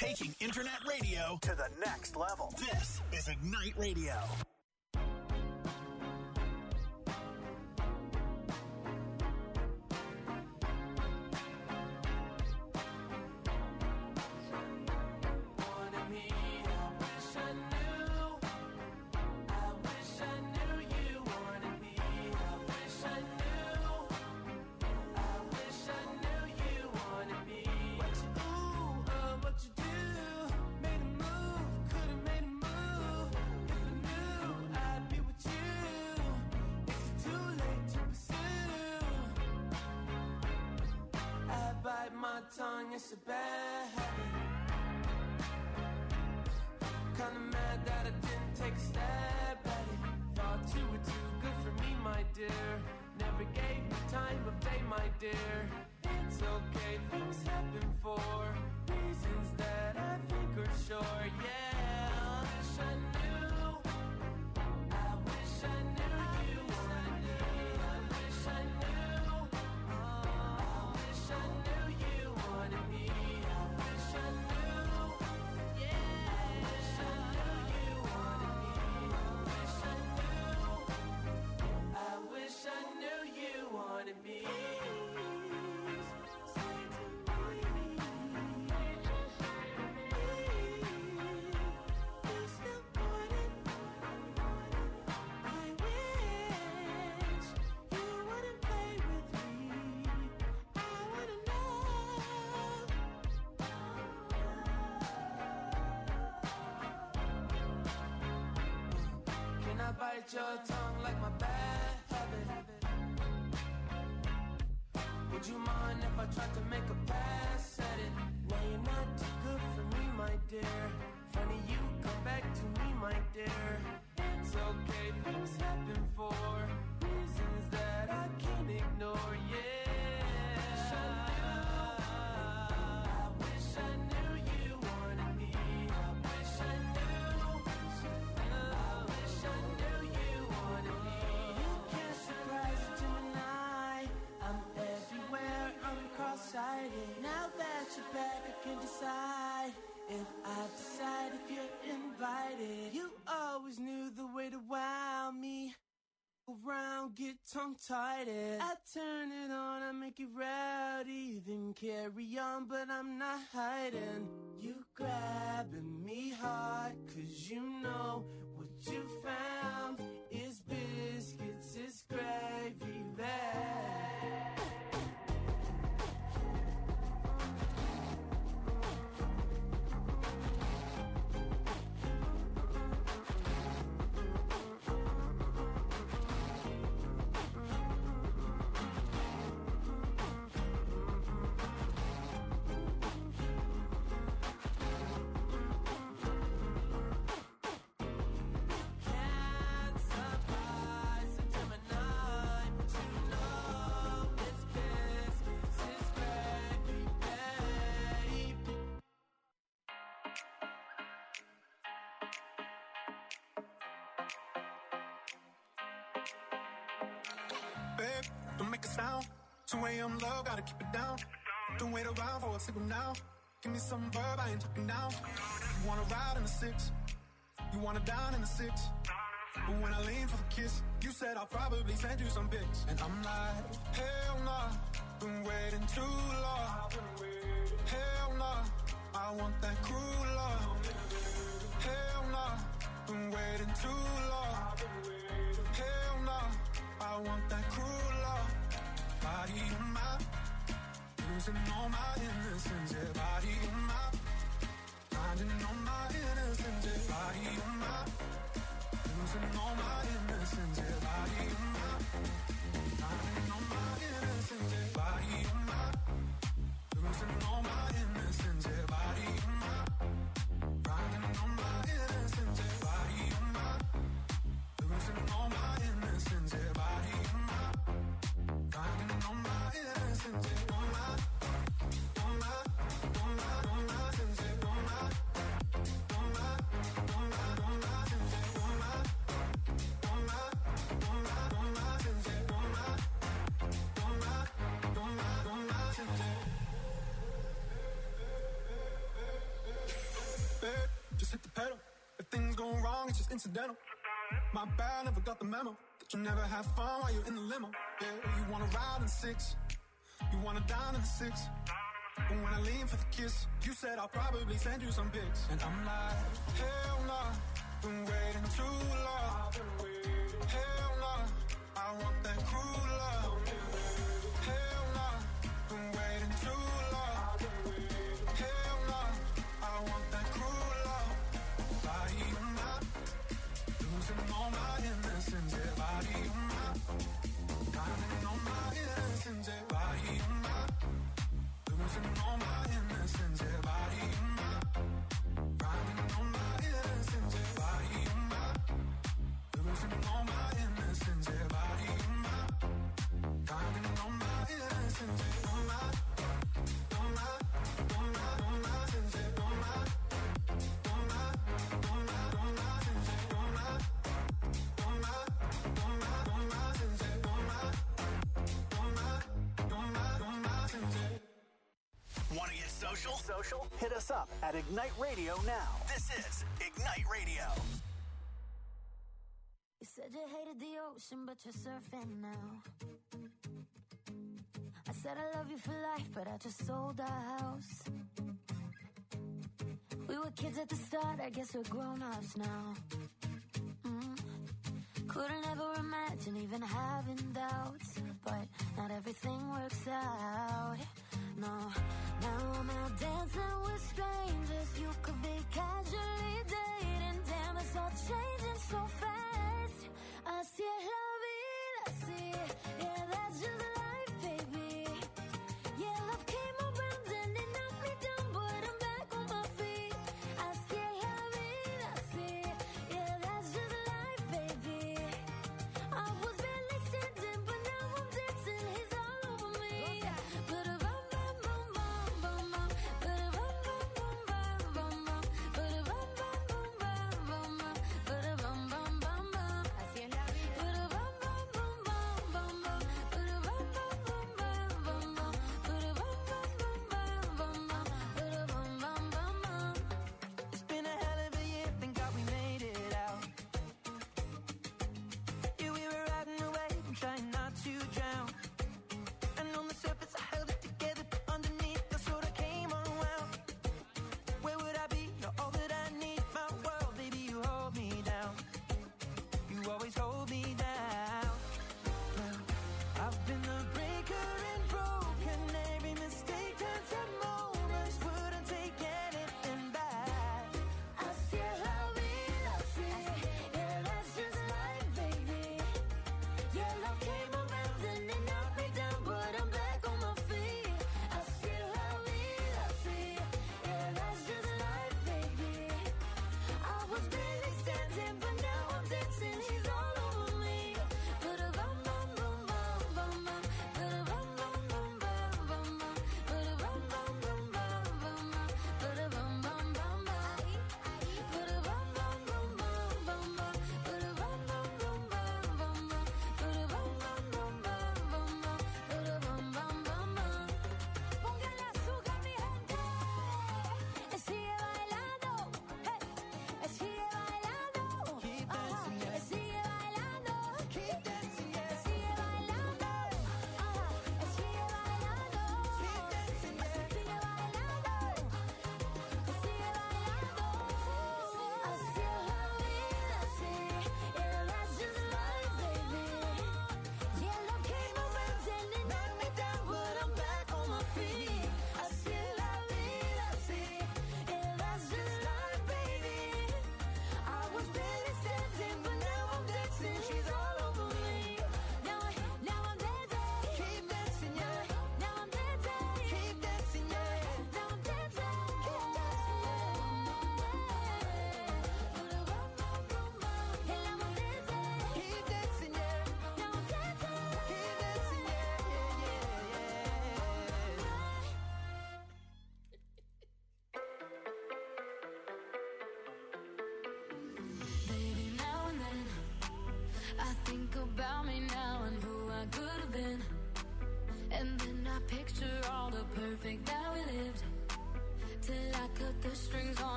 Taking internet radio to the next level. This is Ignite Radio. Tongue, it's a bad habit. Kinda mad that I didn't take a stab at it. Thought you were too good for me, my dear. Never gave me time of day, my dear. It's okay, things happen for reasons that I think are sure, yeah. I wish I knew. I wish I knew you. I wish I knew. I wish I knew you wanted me. I wish I knew. Yeah. I wish I knew you wanted me. I wish I knew you wanted me. Bite your tongue like my bad habit. Would you mind if I tried to make a pass at it? No, you're not too good for me, my dear. Funny you come back to me, my dear. It's okay, things happen for reasons that I can't ignore, yeah. Now that you're back, I can decide if I decide if you're invited. You always knew the way to wow me. Around, get tongue-tied. I turn it on, I make it rowdy. Then carry on, but I'm not hiding. You grabbing me hard, 'cause you know what you found is biscuits, is gravy bag. Babe, don't make a sound. 2 a.m. low, gotta keep it down. Don't wait around for a signal now. Give me some verb, I ain't talking now. You wanna ride in the 6, you wanna dine in the 6. But when I lean for the kiss, you said I'll probably send you some pics. And I'm like, hell nah, been waiting too long. Hell nah, I want that cruel love. Hell nah, been waiting too long. Hell nah, I want that cruel love. Body in my, losing all my innocence. Yeah, body in my, finding all my innocence. Yeah, body in my, losing all my innocence. Yeah, body in my, finding all my innocence. Yeah, body in my, losing all my innocence. Yeah, body in my, finding all my innocence. Yeah, body in my, losing all my innocence. Yeah, body in my, finding all my innocence. Yeah, all my, all my, all my, all my innocence. Yeah, all my, all my, all my, all my innocence. it's just incidental. My bad, never got the memo that you never have fun while you're in the limo. Yeah, you wanna ride in 6, you wanna dine in the 6. But when I lean for the kiss, you said I'll probably send you some pics. And I'm like, hell nah, been waiting too long. Hell nah, I want that cruel love. Hell nah, been waiting too long. Hell nah, I want that cruel love. Body on my, losing all my innocence. Yeah, body on my, drowning all my innocence. Yeah, body on my, losing all my innocence. Yeah, body on my, drowning all my innocence. Yeah, body on my, losing all my innocence. Yeah, body on my, drowning all my innocence. Yeah, on my, on my, on my, on my innocence. Yeah, on my, on my, on my, on my innocence. Yeah, on my, on my, on my, on my innocence. Yeah, on my, on my, on my, on my innocence. Want to get social? Social? Hit us up at Ignite Radio now. This is Ignite Radio. You said you hated the ocean, but you're surfing now. I said I love you for life, but I just sold our house. We were kids at the start, I guess we're grown-ups now. Couldn't ever imagine even having doubts, but not everything works out. No, now I'm out dancing with strangers. You could be casually dating. Damn, it's all changing so fast. Así es la vida, así. Yeah, that's just life, baby. Yeah, love came around and it knocked me down, but I'm back on my feet. Así es la vida, así. Yeah, that's just life, baby. I was barely standing, but now I'm dancing. He's all over me. Ba-da-bum, bum, bum, bum, bum, bum. Ba-da-bum, bum, bum, bum, bum, bum. Ba-da-bum, bum, bum, bum, bum, bum. Ba-da-bum, bum,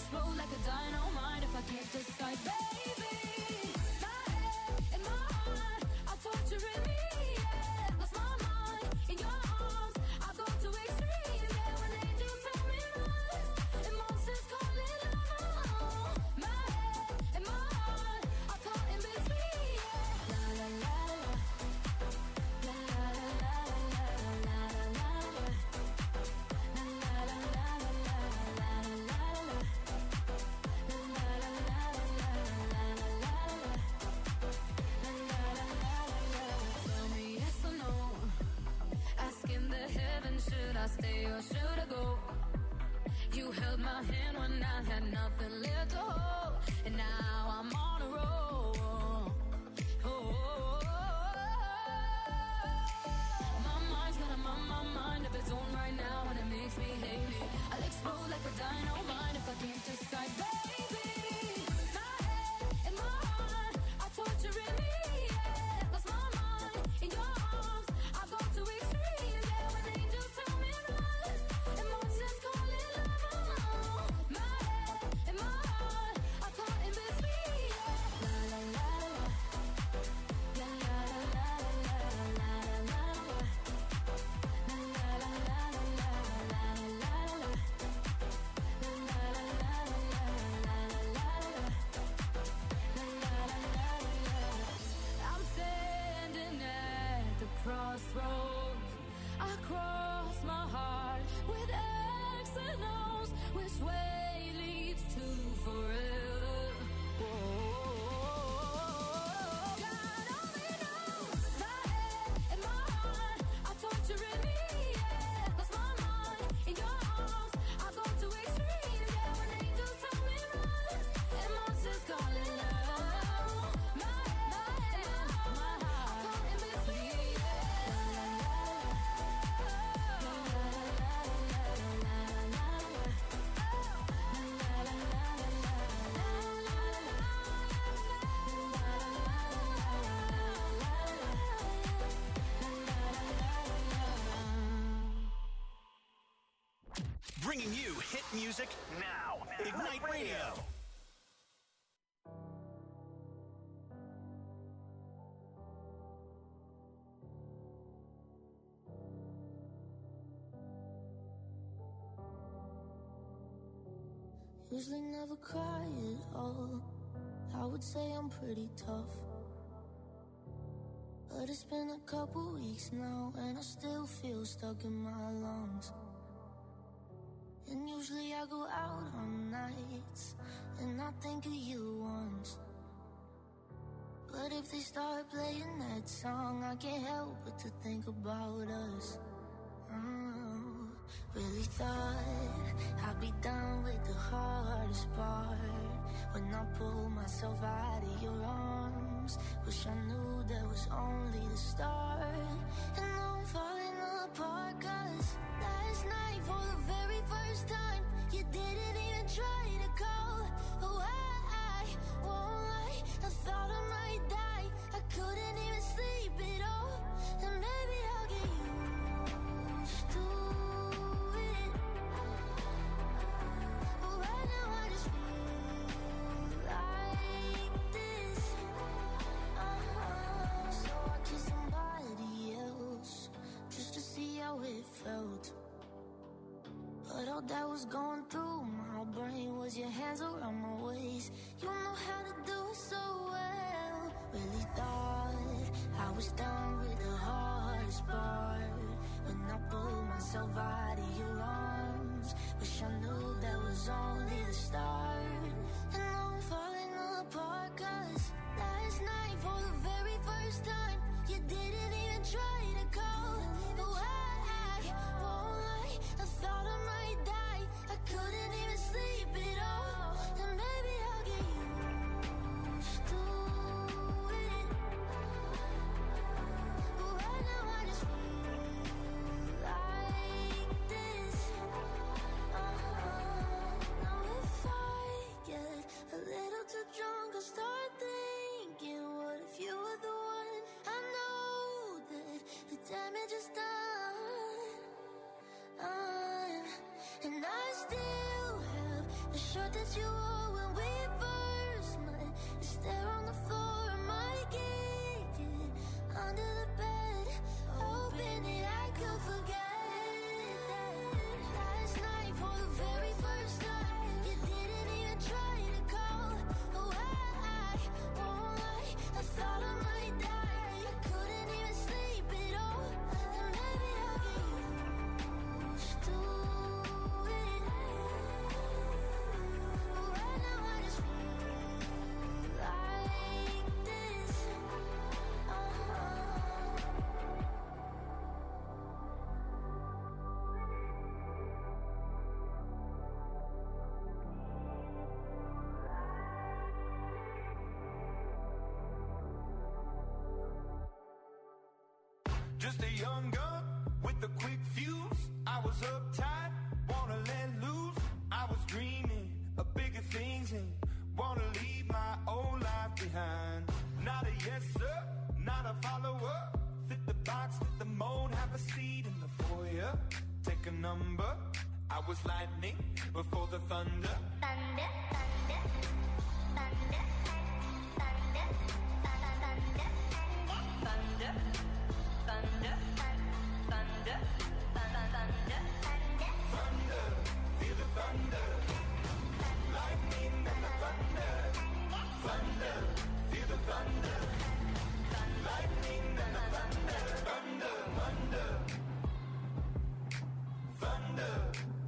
explode like a dynamite if I can't decide, baby. My head and my heart are torturing me, yeah. Lost my mind in your arms, I go to extremes, yeah. When angels tell me run, and monsters call it love. My head and my heart are caught in between, yeah. La la la la, la la la la la la la la. Should I stay or should I go? You held my hand when I had nothing left to hold, and now I'm on a roll. My mind's got a mind of its own right now, and it makes me hate me. I'll explode like a dynamite if I can't decide, baby. My head and my heart are torturing me, yeah. Lost my mind in your arms, I go to extremes, yeah. When angels tell me run, and monsters call it love. My head and my heart are caught in between, yeah. La la la la, la la la la la la la la. I'm standing at the crossroads. I cross my heart with X and O's. Which way leads to forever? God only knows. My head and my heart are torturing me, yeah. Lost my mind in your arms, I go to extremes, yeah. When angels tell me run, and monsters call it love. My head and my heart are caught in between, Bringing you hit music now. Ignite Radio. Usually never cry at all. I would say I'm pretty tough, but it's been a couple weeks now, and I still feel stuck in my lungs. And usually I go out on nights, and I think of you once. But if they start playing that song, I can't help but to think about us. Oh, really thought I'd be done with the hardest part. When I pull myself out of your arms, wish I knew that was only the start. And now I'm falling apart, 'cause last night for the very first time, you didn't even try to call. Oh, I won't lie, I thought I might die. I couldn't even sleep at all. And maybe I'll get used to it, but right now I just feel like this. So I kissed somebody else just to see how it felt. But all that was going through my brain was your hands around my waist. You know how to do it so well. Really thought I was done with the hardest part. When I pulled myself out of your arms, wish I knew that was only the start. And now I'm falling apart, 'cause last night for the very first time, you didn't even try to call. Oh, I won't lie, I thought I might die. I couldn't even sleep at all. And maybe I'll get used to it, but right now I just feel you were when we first met. You stare on the floor of my kitchen, under the bed, hoping that I could forget that. Last night for the very first time, you didn't even try to call. Oh, I won't lie, I thought I might die. I couldn't even sleep at all, and maybe I'll get used to it. Right now I just feel like this. Just a young gun with a quick fuse. I was uptight, wanna let loose. I was dreaming of bigger things and wanna leave my old life behind. Not a yes sir, not a follower. Fit the box, fit the mold, have a seat in the foyer. Take a number. I was lightning before the thunder. Thunder, thunder, thunder, thunder, thunder, thunder, thunder, thunder, thunder, Thunder, feel the thunder. Lightning and the thunder. Thunder, feel the thunder. Lightning and the thunder. Thunder, thunder. Thunder.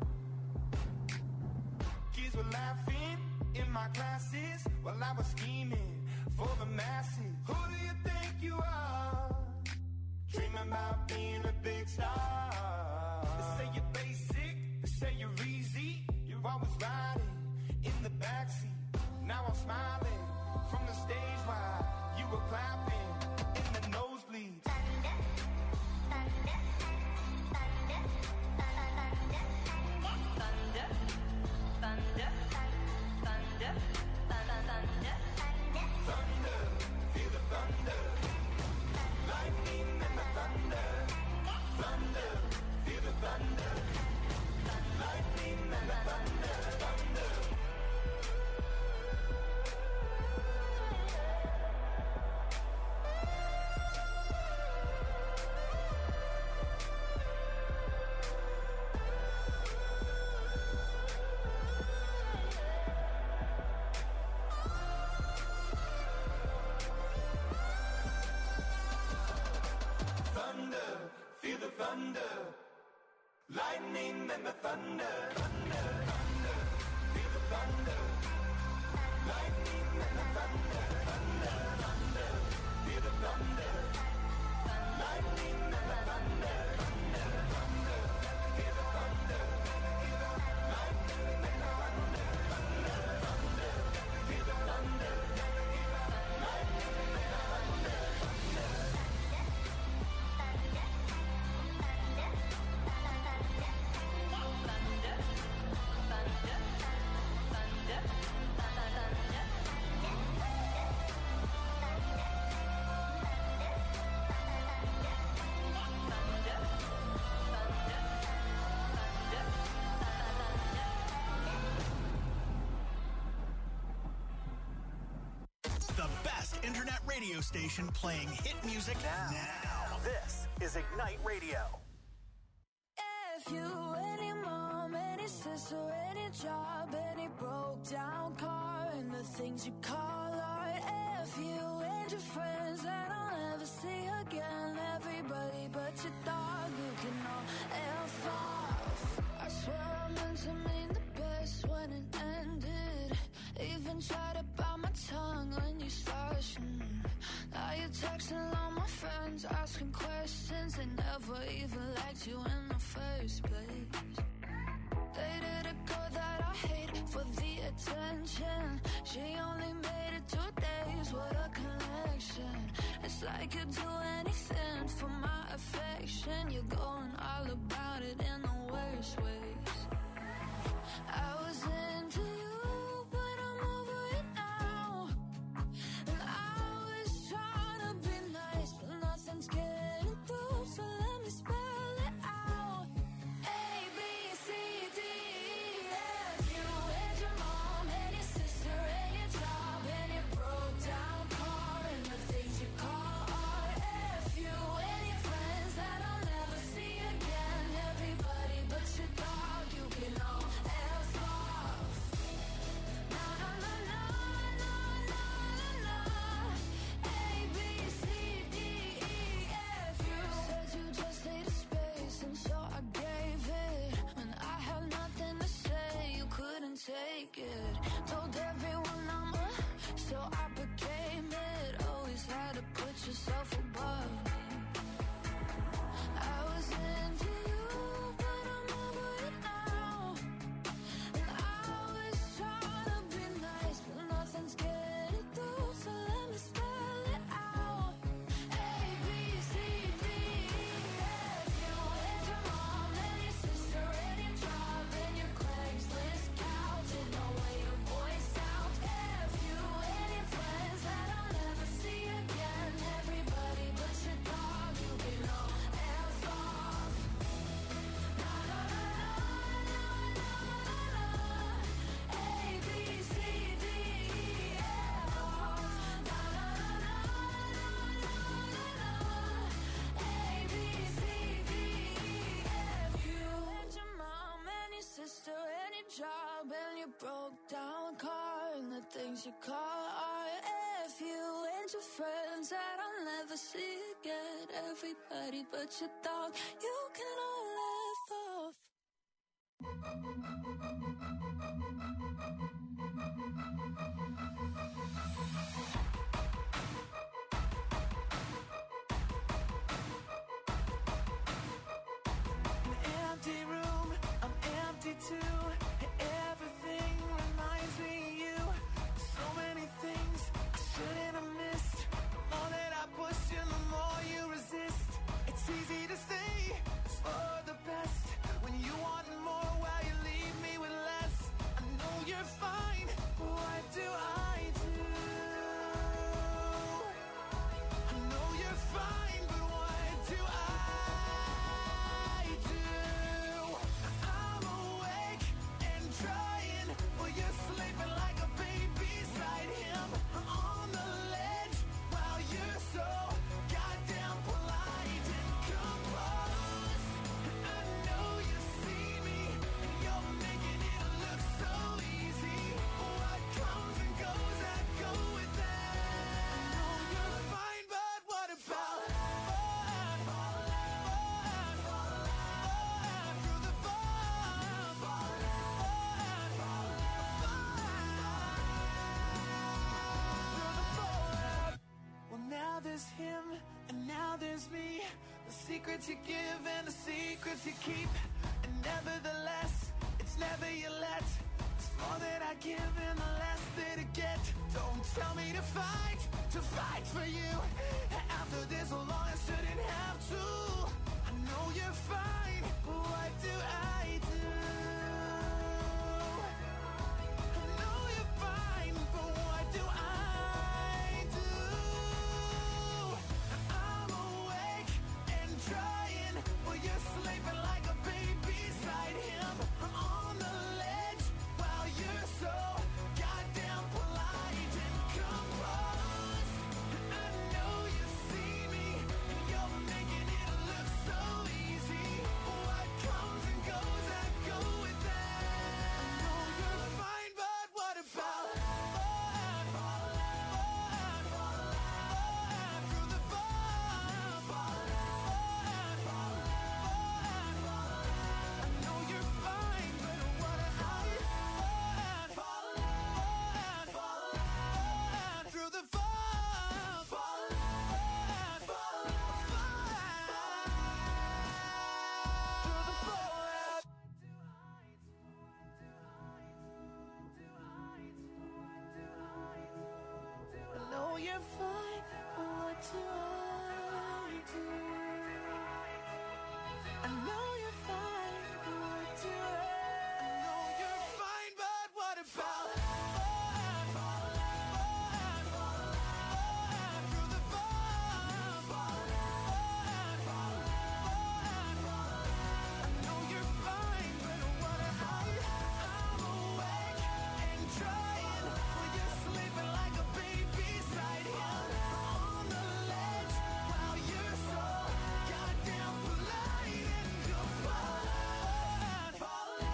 Kids were laughing in my classes while I was scheming for the masses. Who do you think you are? Dreaming about being a big star. They say you're basic, they say you're easy. You're always riding in the backseat. Now I'm smiling from the stage while you were clapping in the nosebleeds. thunder, thunder, thunder, thunder, Thunder, thunder, thunder, thunder, Thunder, feel the thunder. Lightning and the thunder. Thunder, feel the thunder. Lightning and the thunder. Thunder. Thunder, feel the thunder. Lightning and the thunder. Thunder, thunder, feel the thunder. Lightning and the thunder. Thunder, thunder, feel the thunder. Lightning and the thunder. Thunder, thunder, feel the thunder. Lightning and the thunder. Thunder, thunder, feel the thunder. Lightning and the thunder. The best internet radio station playing hit music now. This is Ignite Radio. If you, any mom, any sister, any job, any broke down car, and the things you call art. If you and your friends that I'll never see again, everybody but your dog, you can all F off. I swear I meant to mean the best when it ended. Even tried to bite my tongue when you started. Now you're texting all my friends, asking questions. They never even liked you in the first place. Dated a girl that I hate for the attention. She only made it 2 days, what a connection. It's like you'd do anything for my affection. You're going all about it in the worst ways. I was into you, but I'm over it now. And I was trying to be nice, but nothing's getting through, so let me spell it out. A, B, C, D, E, F. You and your mom a broke down car and the things you call art. If you and your friends that I'll never see again, everybody but your dog, you can all laugh off. An empty room, I'm empty too. Everything reminds me of you. So many things I shouldn't have missed. The more that I push you, the more you resist. It's easy to say it's for the best when you want more while you leave me with less. I know you're fine, what do I do? I know you're fine, but what do I do? I'm awake and trying, while you're sleeping like a baby beside him. I'm on the ledge while you're so goddamn polite and composed. I know you see me and you're making it look so easy. What comes and goes, I go with that. I know you're fine, but what about through the Well, now there's him and now there's me. The secrets you give and the secrets you keep. And nevertheless, it's never you let. It's more that I give and the less that I get. Don't tell me to fight for you. After this long, I shouldn't have to. I know you're fine, what do I do? I know you're fine, but what do I do? I'm awake and trying, while you're sleeping like a baby beside him. I'm on the ledge while you're so goddamn polite and composed. I know you see me and you're making it look so easy. What comes and goes, I go with that. I know you're fine, but what about through the I know you're fine, but what about through the I know you're fine, but what do I do? I know you're fine, but what do I know you're fine, but what about through the I know you're fine, but what about I'm awake and trying, while you're sleeping like a baby beside him. On the ledge while you're so goddamn polite and composed.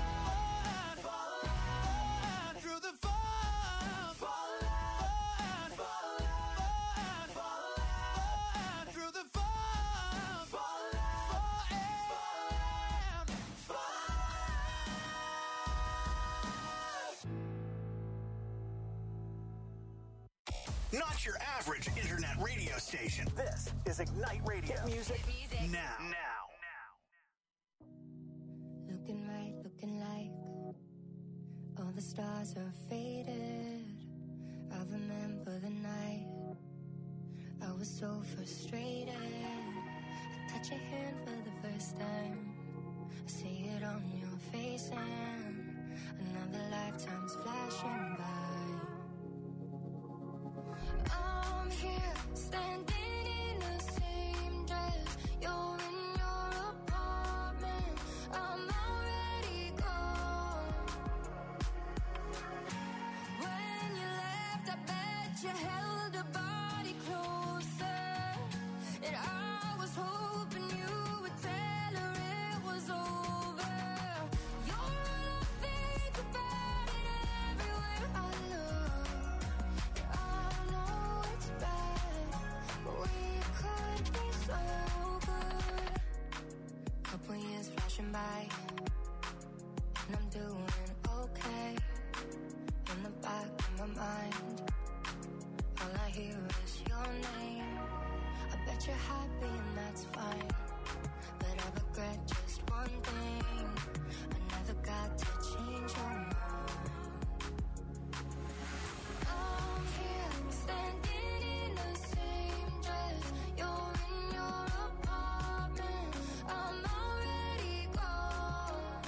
Through the through the Not your average internet radio station. This is Ignite Radio. Hit music now. Looking right, looking like all the stars are faded. I remember the night I was so frustrated. I touch your hand for the first time. I see it on your face and another lifetime's flashing by. I'm here, standing in the same dress. You're in your apartment. I'm already gone. When you left, I bet you held a body closer. And I was hoping you would tell her that you're happy and that's fine. But I regret just one thing. I never got to change your mind. I'm here standing in the same dress. You're in your apartment. I'm already gone.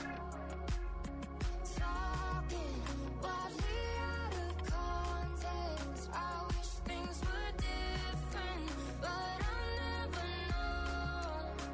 Talking wildly out of context. I wish things were different, but I'll never know.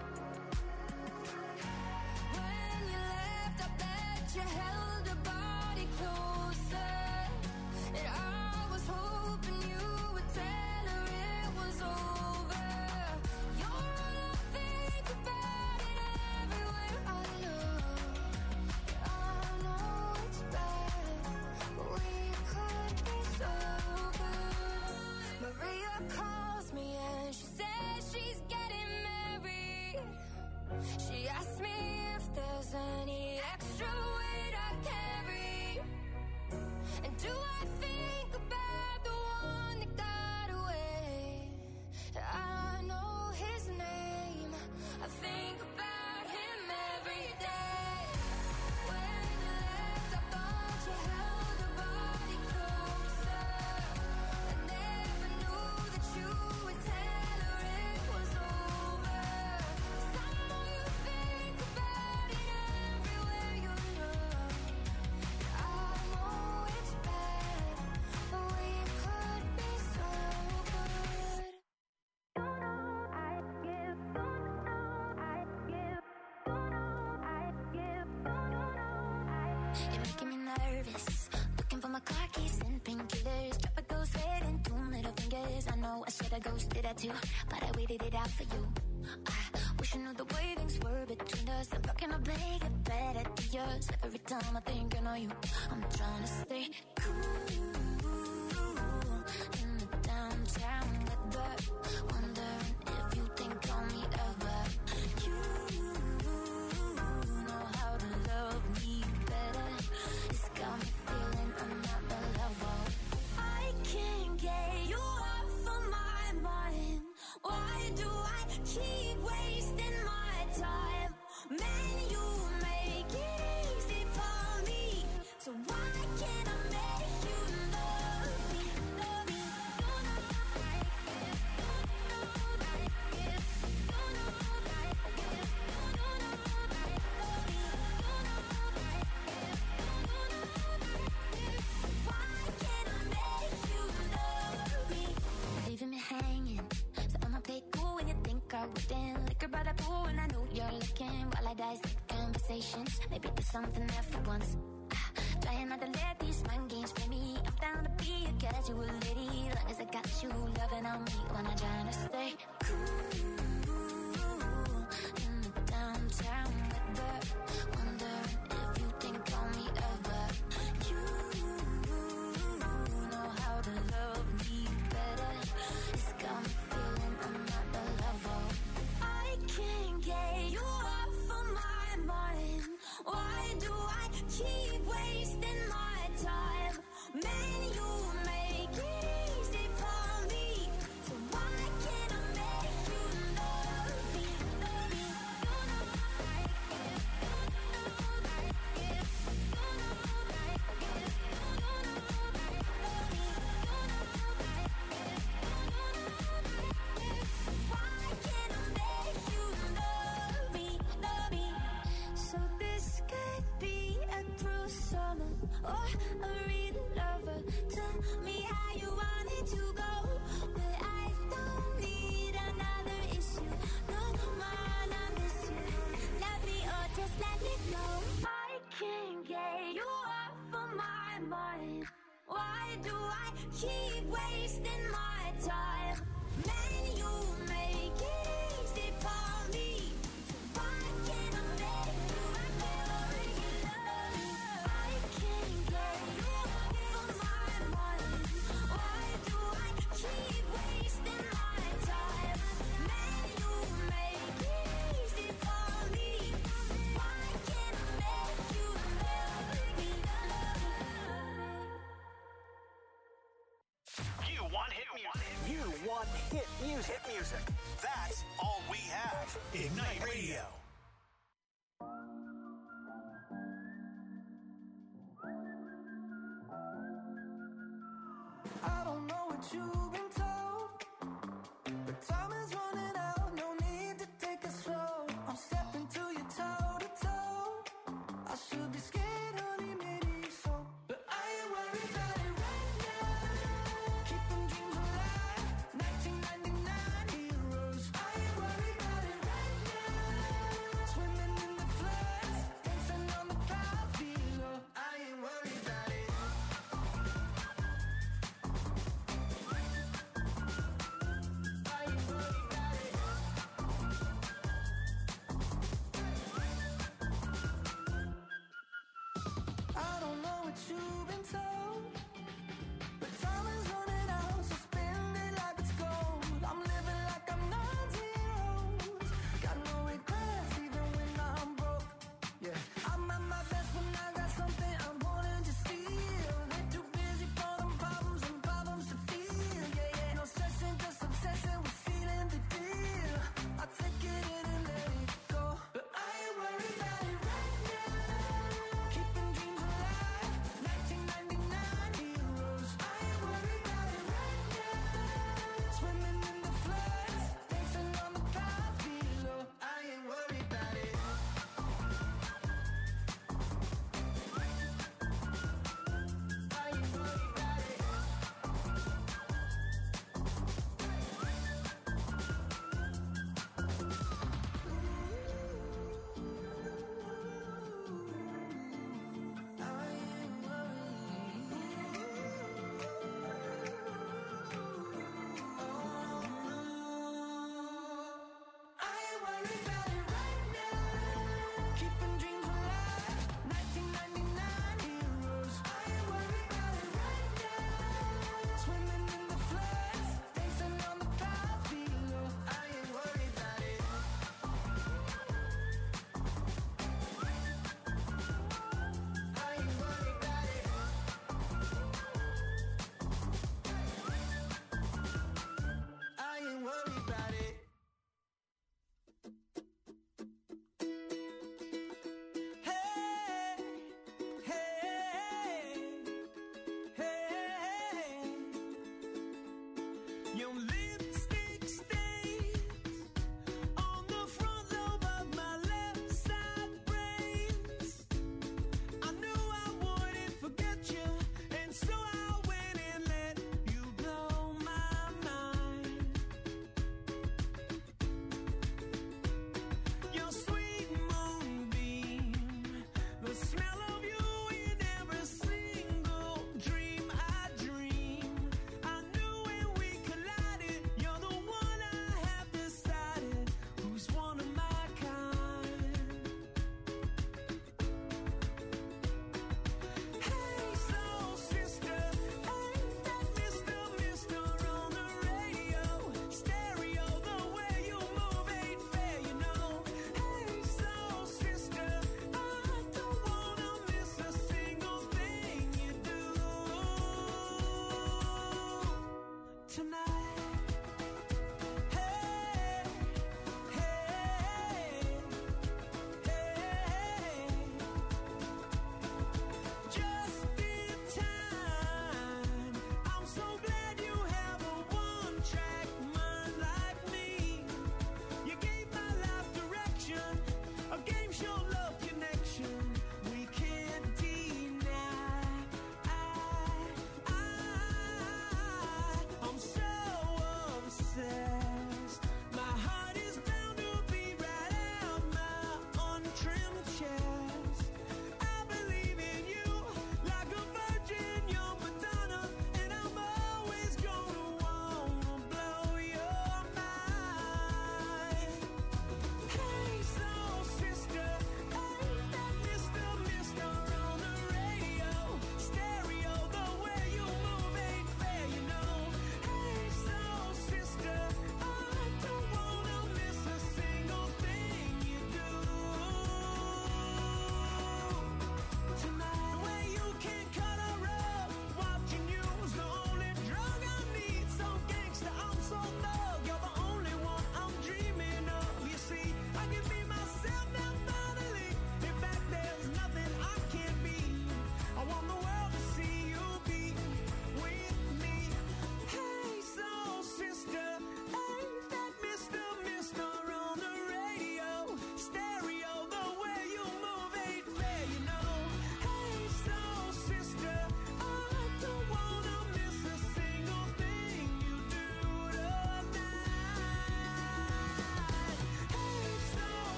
When you left, I bet you held her body closer, and I was hoping you would tell her it was over. You're all I think about, and everywhere I look. I know it's bad, but we could be so good. Maria calls me and she says she's getting married. She asked me if there's any extra weight I carry. And do I think about the one that got away? I know his name. I think about him every day. When you left, I thought you held her body closer. I never knew that you would tell her it was over. 'Cause I know you think about it everywhere you look. I know it's bad, but we could be so good. You're making me nervous. Looking for my car keys and painkillers. Drop a ghost red and 2 middle fingers. I know I should have ghosted that too, but I waited it out for you. I wish I knew the way things were between us. I'm talking to make it better to yours. Every time I think I know you, I'm trying to stay cool in the downtown weather. Wondering if you think on me ever. You know how to love me better. It's got me feeling I'm not the lover. I can't get you off of my mind. Why do I keep wasting my time? Man, you make it easy for me. So why can't I make you love me? Love me. You know I get. You know I get. You know I get. You know I love me. You know I get. You know I get. Why can't I make you love me? Leaving me hanging. So I'ma play cool when you think I wouldn't. Liquor by the pool and I know you're looking. While I dissect conversations, maybe there's something there for once. Trying not to let these mind games play me. I'm down to be a casual lady, long as I got you loving on me. When I'm trying to stay cool in the downtown weather. Wondering if you think on me ever. You know how to love me better. It's got me feeling I'm not the lover. I can't get you off of my mind. Why do I keep wasting my time? Man, you make it easy for me. So why can't I make you love me? Love me. You know I get. You know I get. You know I get. You know I love me. You know I get. You know I get. Why can't I make you love me? Love me. So this could be a true summer or a real lover. Tell me how you want it to go, but I don't need another issue. No man, I miss you. Love me or just let it go. I can't get you off of my mind. Why do I keep wasting my time? Man, you make it easy for me. So why can't I make you love me? I can't get you off of my mind. Why do I keep wasting my time? Man, you make it easy for me. Why can't I make you love me? You want hit music. You want hit music. music. Hit music. That's all we have. Ignite Radio. I don't know what you've been told, but time is running out. No need to take it slow. I'm stepping to you toe to toe. I should be scared, honey, maybe so, but I ain't worried about it right now. Keeping dreams alive, 1999 heroes. I ain't worried about it right now. Swimming in the floods, dancing on the clouds below. I ain't worried about it. I don't know what you've been told, but time is running out, so spend it like it's gold. I'm living like I'm 90 years. Got no regrets even when I'm broke. Yeah, I'm at my best when I got something I wanted to steal. Way too busy for them problems and problems to feel. Yeah, yeah, no stressing, just obsessing with feeling the deal. I take it in and let it go, but I ain't worried about it right now. Keeping dreams alive, 1999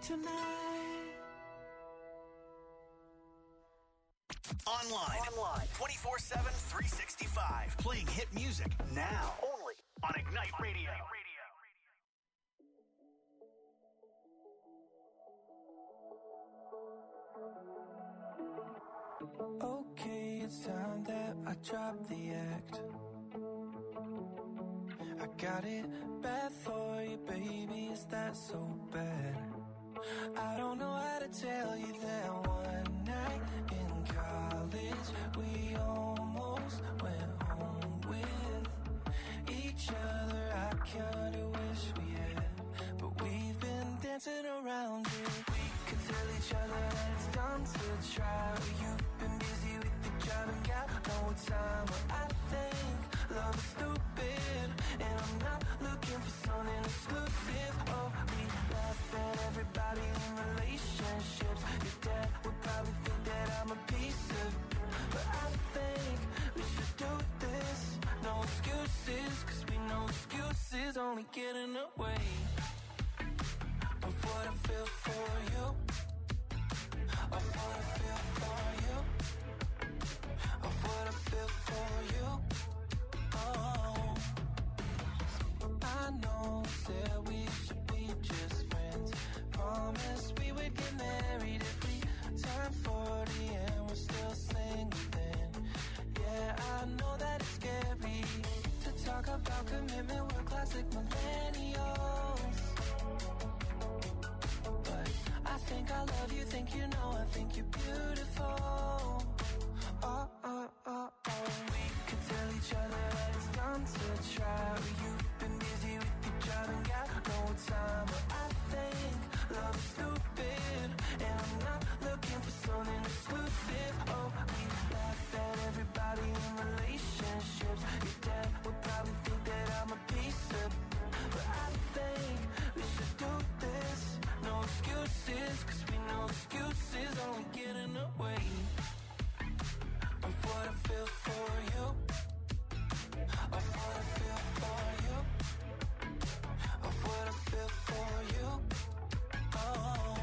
tonight. Online. 24/7, 365. Playing hit music now. Only on Ignite Radio. Okay, it's time that I drop the act. I got it bad for you, baby, is that so bad? I don't know how to tell you that one night in college we almost went home with each other. I kinda wish we had, but we've been dancing around it. We could tell each other that it's dumb to try, but you've been busy with the job and got no time. But I think love is stupid, and I'm not looking for something exclusive. Oh, we laugh at everybody in relationships. Your dad would probably think that I'm a piece of, but I think we should do this. No excuses, cause we know excuses only get in the way of what I feel for you, of what I feel for you, of what I feel for you. Oh, I know that we should be just friends. Promised we would get married if we turn 40 and we're still single then. Yeah, I know that it's scary to talk about commitment, we're classic millennials. But I think I love you, think you know, I think you're beautiful. Oh, oh, oh, oh. We could tell each other that it's dumb to try, but you've been busy with your job and got no time. But I think love is stupid, and I'm not looking for something exclusive. Oh, we laugh at everybody in relationships. Your dad would probably think that I'm a piece of, but I think we should do this. No excuses, cause we know excuses only get in the way of what I feel for you, of what I feel for you, of what I feel for you. Oh,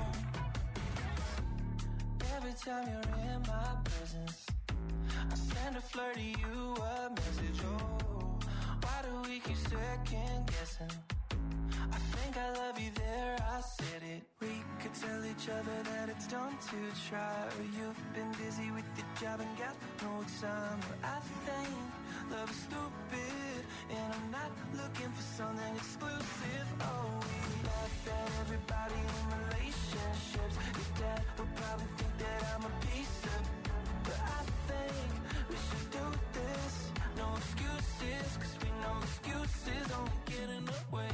every time you're in my presence, I send a flirt to you a message. Oh, why do we keep second guessing? I think I love you there, I said it. We could tell each other that it's dumb to try, but you've been busy with your job and got no time. But I think love is stupid, and I'm not looking for something exclusive. Oh, we laugh at everybody in relationships. Your dad would probably think that I'm a piece of, but I think we should do this. No excuses, cause we know excuses only get in the way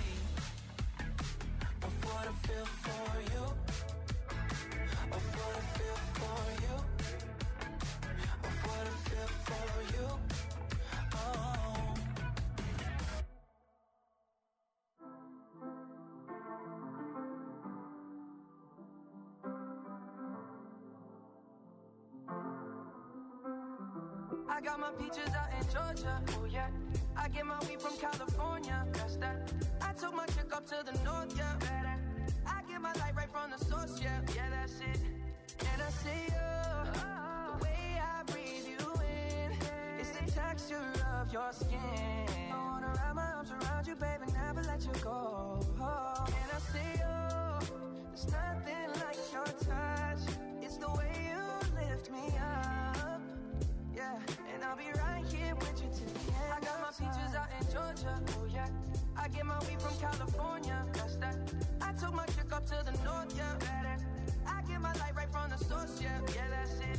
of what I feel for you, of what I feel for you, of what I feel for you. Oh, I got my peaches out in Georgia, oh yeah. I get my weed from California, that's that. I took my chick up to the north, yeah. I get my light right from the source, yeah. Yeah, that's it. And I see you, the way I breathe you in, it's the texture of your skin. I wanna wrap my arms around you, baby, never let you go. And I see you, there's nothing like your touch. It's the way you lift me up, yeah. And I'll be right here with you till the end. I got my peaches out in Georgia, oh yeah. I get my weed from California, that's that. I took my chick up to the north, yeah. I get my light right from the source, yeah. Yeah, that's it.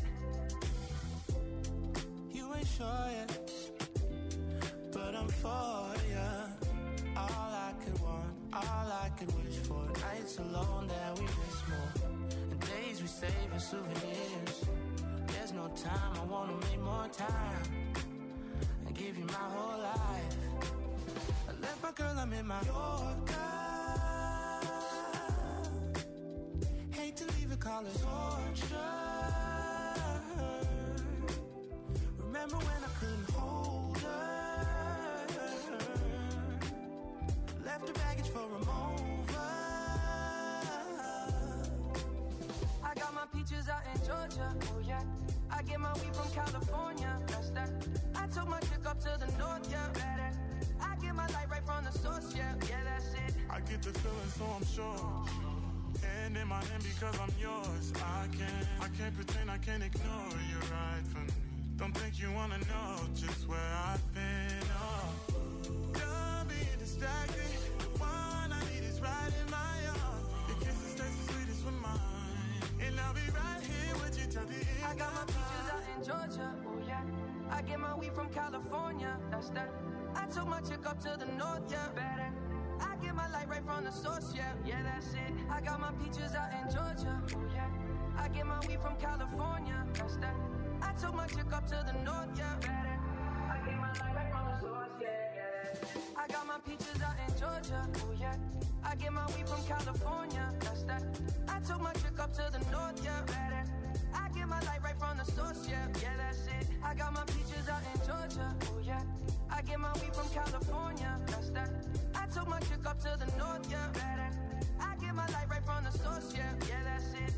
You ain't sure yet, but I'm for ya. All I could want, all I could wish for. Nights alone that we miss more, and days we save as souvenirs. There's no time, I wanna make more time and give you my whole life. I left my girl, I'm in my Yorker. Hate to leave it, call it torture. Remember when I couldn't hold her? Left her baggage for a mover. Georgia, oh yeah. I get my weed from California, that's that. I took my chick up to the north, yeah, better. I get my light right from the source, yeah, that's it. I get the feeling, so I'm sure. Hand in my hand because I'm yours. I can't pretend, I can't ignore you right from me. Don't think you wanna know just where I've been. Oh, done being distracted. The one I need is right in my arms. Your kisses taste the sweetest with mine, and I'll be right here with you till the end. I got my peaches out in Georgia, oh yeah. I get my weed from California, that's that. I took my chick up to the north, yeah, better. I get my light right from the source, yeah, that's it. I got my peaches out in Georgia, oh yeah. I get my weed from California, that's that. I took my chick up to the north, yeah, better. I get my light right from the source, yeah. I got my peaches out in Georgia, oh yeah. I get my weed from California, that's that. I took my chick up to the north, yeah, better. I get my light right from the source, yeah, that's it. I got my peaches out in Georgia, oh yeah. I get my weed from California, that's that. I took my chick up to the north, yeah, better. I get my light right from the source, yeah, that's it.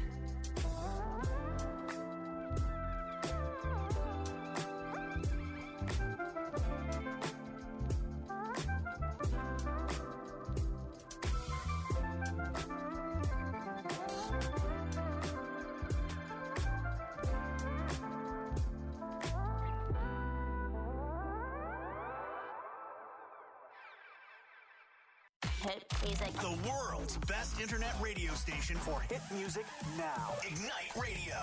Hit music. The world's best internet radio station for hit music now. Ignite Radio.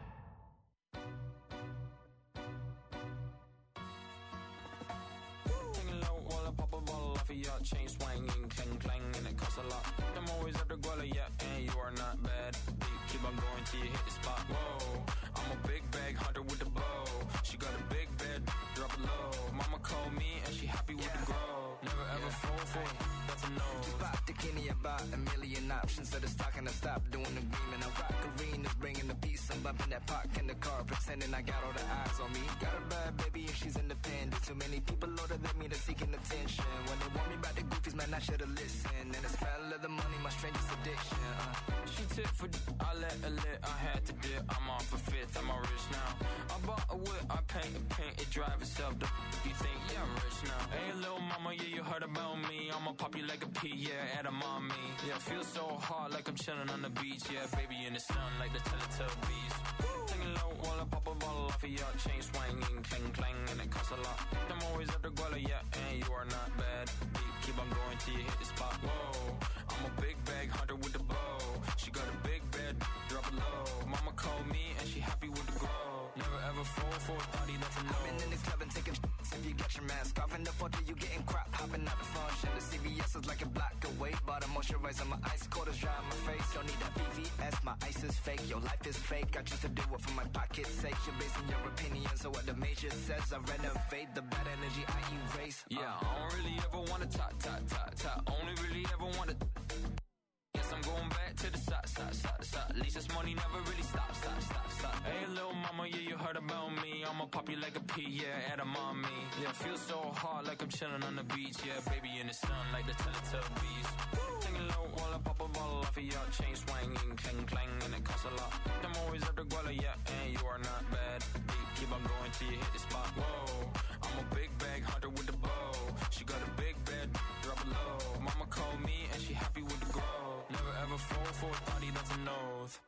Taking low while I pop a ball off of your chain swinging, clang clang, and it costs a lot. I'm always after Guala, yeah, and you are not bad. Deep, keep on going till you hit the spot. Whoa, I'm a big bag hunter with the bow. She got a big bed, drop it low. Mama called me and she happy with the grow. Never ever fall for it, that's a no. Pop the Kenny about a million options. So the stock and I stop doing the green. And I rock arenas, bringing the peace. I'm bumping that park in the car, pretending I got all the eyes on me. Got a bad baby and she's independent. Too many people older than me, they're seeking attention. When they want me about the goofies, man, I should've listened. And the smell of the money, my strangest addiction. She tip for I let her lit, I had to dip. I'm off a fifth, I'm all rich now. I bought a whip, I paint it drive itself. You think, yeah, I'm rich now. Hey, little mama, yeah, you heard about me. I'ma pop you like a pea, yeah, at a mommy. Yeah, feel so hard like I'm chilling on the beach. Yeah, baby in the sun like the Teletubbies. Taking low while I pop a bottle off of your chain swinging, clang clang, and it costs a lot. I'm always after Guala, yeah, and you are not bad. Deep, keep on going till you hit the spot. Whoa, I'm a big bag hunter with the bow. She got a big bed, drop it low. Mama called me and she happy with the grow. Never ever fall for a thotty, that's a no. I've been in the club and taking if you get your mask off in the photo, you getting crap. Hopping out the function, the CVS is like a block away. Bought a moisturizer, my ice cold is dry on my face. Don't need that VVS, my ice is fake. Your life is fake, I choose to do it for my pocket's sake. You're basing your opinions on what the major says. I renovate the bad energy I erase. Yeah, I don't really ever wanna top. Only really ever wanna. Guess I'm going back to the side. At least this money never really stops. Hey, little mama, yeah, you heard about me. I'ma pop you like a pea, yeah, at a mommy. Yeah, feel so hard like I'm chilling on the beach. Yeah, baby in the sun like the Teletubbies. Taking low while I pop a bottle off of your chain swinging, clang clang, and it costs a lot. I'm always after Guala, yeah, and you are not bad. Deep, keep on going till you hit the spot. Whoa, I'm a big bag hunter with the bow. She got a big bed, drop it low. Mama called me and she happy with the grow. Never ever fall for a thotty, that's an oath.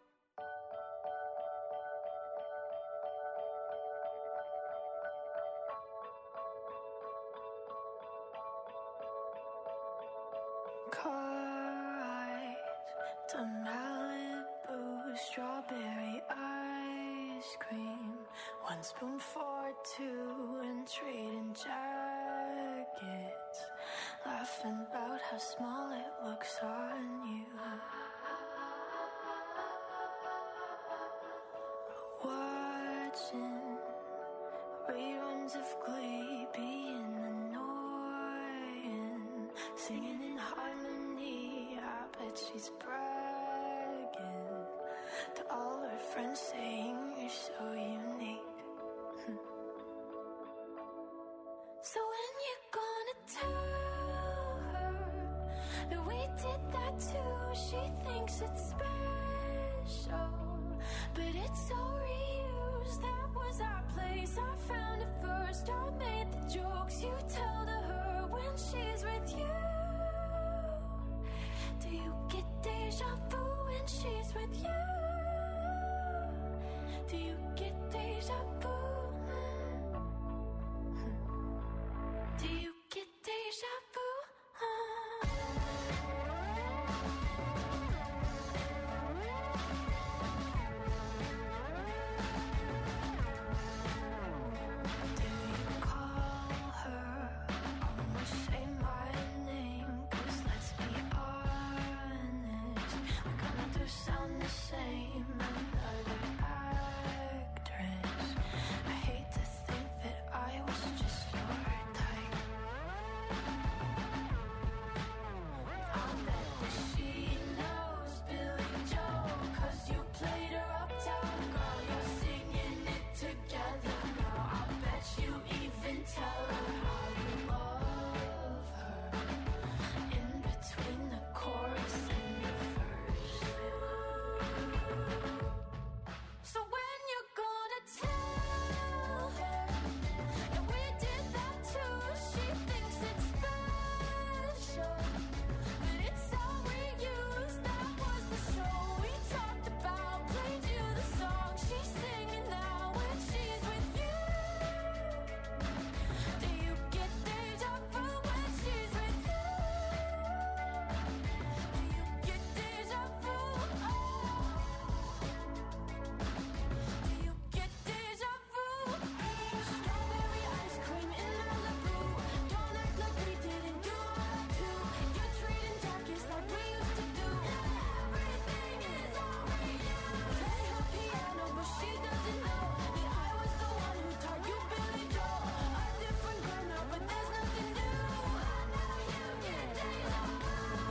Car ride to Malibu, strawberry ice cream. One spoon for two and trading jackets. Laughing about how small it looks on you. Watching reruns of Glee, being annoying. Singing in harmony, I bet she's bragging to all her friends, saying you're so unique. So when you gonna tell her that we did that too? She thinks it's special. but it's so reused. That was our place, I found it first. I made the jokes you tell to her when she's with you. Do you get deja vu when she's with you? Do you get deja vu? Do you get deja vu? Sound the same, another actress. I hate to think that I was just your type. I'll bet that she knows Billy Joel, 'cause you played her uptown girl. You're singing it together now. I'll bet you even tell her how you love her in between the chorus and the verse. So when you're gonna tell her that we did that too? She thinks it's special, but it's all reused. That was the show we talked about. Played you the song she's singing now when she's with you. Do you get deja vu when she's with you? Do you get deja vu? Do you get deja vu? Strawberry ice cream in Malibu. Don't act like we didn't do all that too. You're trading jackets like we used to do. Everything is all reused. Play her piano, but she doesn't know that I was the one who taught you Billy Joel. A different girl now, but there's nothing new. I know you get deja vu.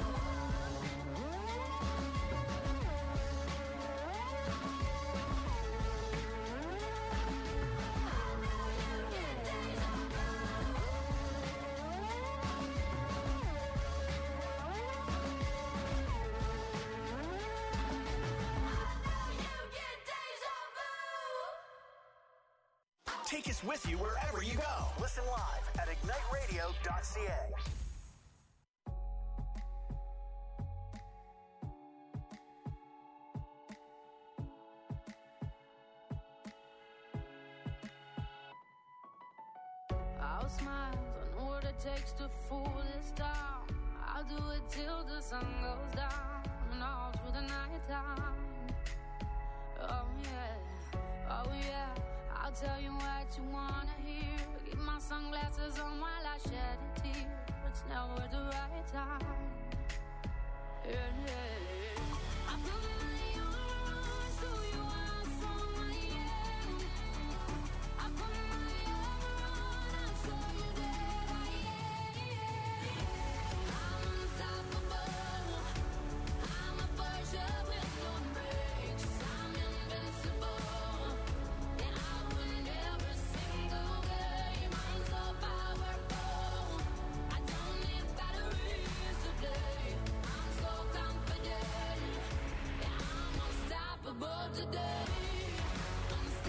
Take us with you wherever you go. Listen live at igniteradio.ca. I'll smile, I know what it takes to fool this town. I'll do it till the sun goes down and all through the night time. Oh yeah, I'll tell you what you wanna hear. Keep my sunglasses on while I shed a tear. It's never the right time. Yeah. I put my arms through you, I saw my end. I put my armor on, I'll show you that I am. I'm unstoppable. I'm a Porsche with no brakes. I'm invincible. And I win every single game. I'm so powerful. I don't need batteries to play. I'm so confident. Yeah, I'm unstoppable today.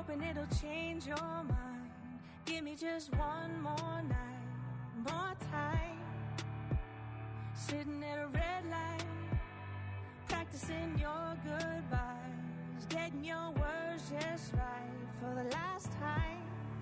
hoping it'll change your mind. Give me just one more night, more time. Sitting at a red light, practicing your goodbyes, getting your words just right for the last time.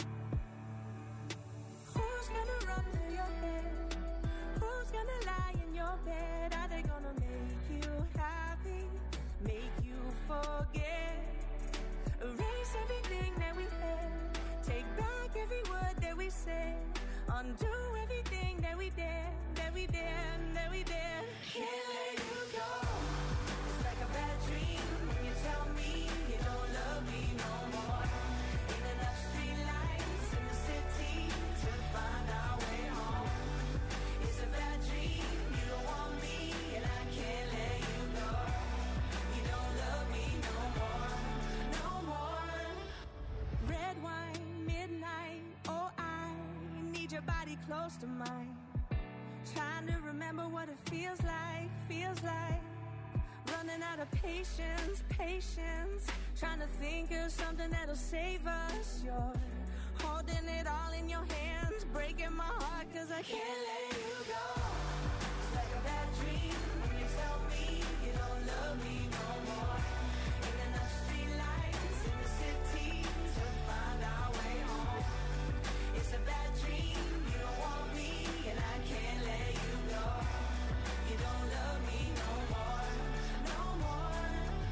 Who's gonna run through your head? Who's gonna lie in your bed? Are they gonna make you happy, make you forget? Erase everything that we had, take back every word that we said, undo everything that we did, that we did, that we did. Can't let you go. It's like a bad dream when you tell me you don't love me no more. Ain't enough street lights in the city to find our way home. It's a bad dream, you don't want me, and I can't let you go. You don't love me no more, no more. Red wine, midnight, oh I need your body close to mine. Trying to remember what it feels like, feels like. Running out of patience, patience. Trying to think of something that'll save us. You're holding it all in your hands, breaking my heart 'cause I can't let you go. It's like a bad dream when you tell me you don't love me no more. Ain't enough street lights in the city to find our way home. It's a bad dream, you don't want me, and I can't let you go. You don't love me no more, no more.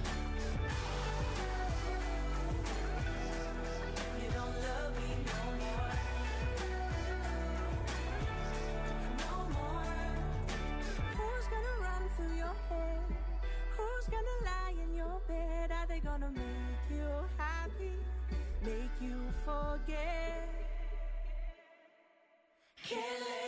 You don't love me no more, no more. Who's gonna run through your head? Who's gonna lie in your bed? Are they gonna make you happy, make you forget? Can't let